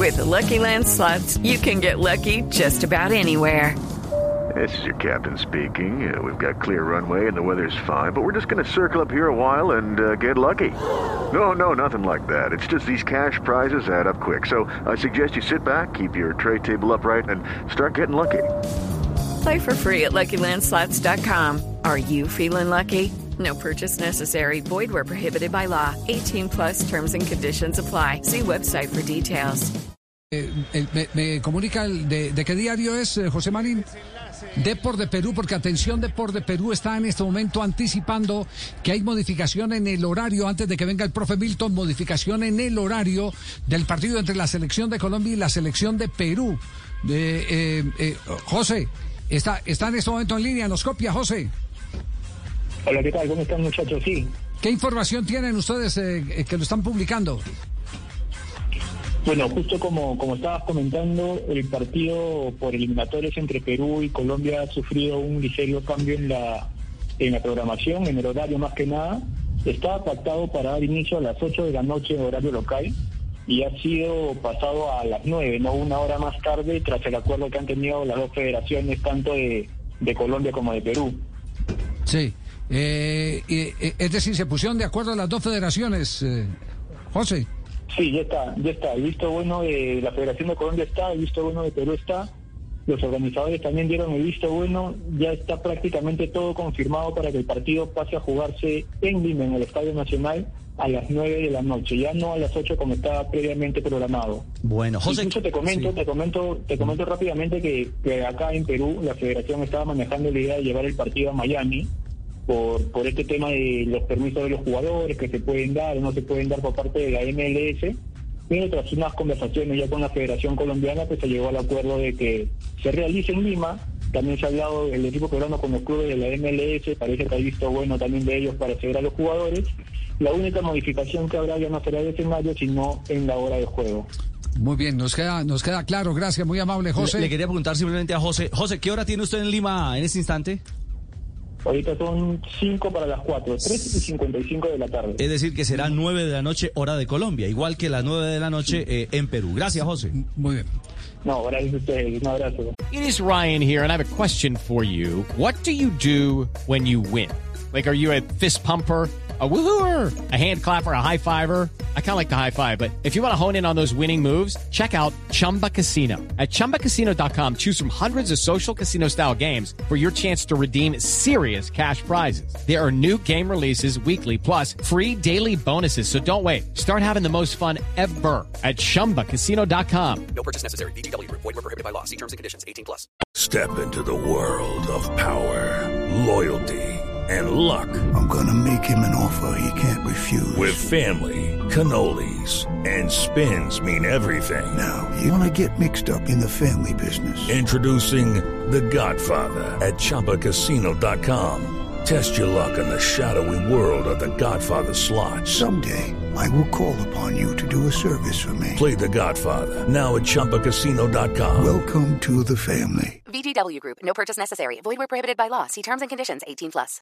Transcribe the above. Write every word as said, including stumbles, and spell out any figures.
With the Lucky Land Slots, you can get lucky just about anywhere. This is your captain speaking. Uh, we've got clear runway and the weather's fine, but we're just going to circle up here a while and uh, get lucky. No, no, nothing like that. It's just these cash prizes add up quick. So I suggest you sit back, keep your tray table upright, and start getting lucky. Play for free at Lucky Land Slots dot com. Are you feeling lucky? No purchase necessary. Void where prohibited by law. eighteen plus terms and conditions apply. See website for details. Eh, eh, me, me comunica el de, de qué diario es, eh, José Marín. Depor de Perú, porque atención, Depor de Perú está en este momento anticipando que hay modificación en el horario, antes de que venga el profe Milton, modificación en el horario del partido entre la selección de Colombia y la selección de Perú. De, eh, eh, José, está, está en este momento en línea, nos copia, José. Hola, ¿qué tal? ¿Cómo están, muchachos? Sí. ¿Qué información tienen ustedes eh, que lo están publicando? Bueno, justo como, como estabas comentando, el partido por eliminatorios entre Perú y Colombia ha sufrido un ligero cambio en la, en la programación, en el horario más que nada. Estaba pactado para dar inicio a las ocho de la noche en horario local y ha sido pasado a las nueve, no una hora más tarde, tras el acuerdo que han tenido las dos federaciones, tanto de, de Colombia como de Perú. Sí, eh, eh, es decir, se pusieron de acuerdo las dos federaciones, eh, José. Sí, ya está, ya está. El visto bueno de la Federación de Colombia está, el visto bueno de Perú está. Los organizadores también dieron el visto bueno. Ya está prácticamente todo confirmado para que el partido pase a jugarse en Lima, en el Estadio Nacional, a las nueve de la noche, ya no a las ocho como estaba previamente programado. Bueno, José. Incluso te comento, sí. te comento, te comento rápidamente que, que acá en Perú la Federación estaba manejando la idea de llevar el partido a Miami. Por, por este tema de los permisos de los jugadores que se pueden dar o no se pueden dar por parte de la M L S, pero tras unas conversaciones ya con la Federación Colombiana, pues se llegó al acuerdo de que se realice en Lima. También se ha hablado del equipo peruano con los clubes de la M L S, parece que ha visto bueno también de ellos para acceder a los jugadores. La única modificación que habrá ya no será de escenario, sino en la hora de juego. Muy bien, nos queda, nos queda claro, gracias, muy amable, José. Le, le quería preguntar simplemente a José. José, ¿qué hora tiene usted en Lima en este instante? Ahorita son cinco para las cuatro, tres y cincuenta y cinco de la tarde. Es decir, que será nueve de la noche, hora de Colombia, igual que las nueve de la noche eh, en Perú. Gracias, José. Muy bien. No, gracias a ustedes. Un abrazo. It is Ryan here, and I have a question for you. What do you do when you win? Like, are you a fist pumper, a woohooer, a hand clapper, a high fiver? I kind of like the high five, but if you want to hone in on those winning moves, check out Chumba Casino. At chumba casino dot com, choose from hundreds of social casino style games for your chance to redeem serious cash prizes. There are new game releases weekly, plus free daily bonuses. So don't wait. Start having the most fun ever at chumba casino dot com. No purchase necessary. V G W Group. Void where prohibited by law. See terms and conditions. eighteen plus. Step into the world of power, loyalty, and luck. I'm gonna make him an offer he can't refuse. With family, cannolis, and spins mean everything. Now, you wanna get mixed up in the family business. Introducing The Godfather at chumba casino dot com. Test your luck in the shadowy world of The Godfather slot. Someday, I will call upon you to do a service for me. Play The Godfather, now at chumba casino dot com. Welcome to the family. V G W Group. No purchase necessary. Void where prohibited by law. See terms and conditions. eighteen plus.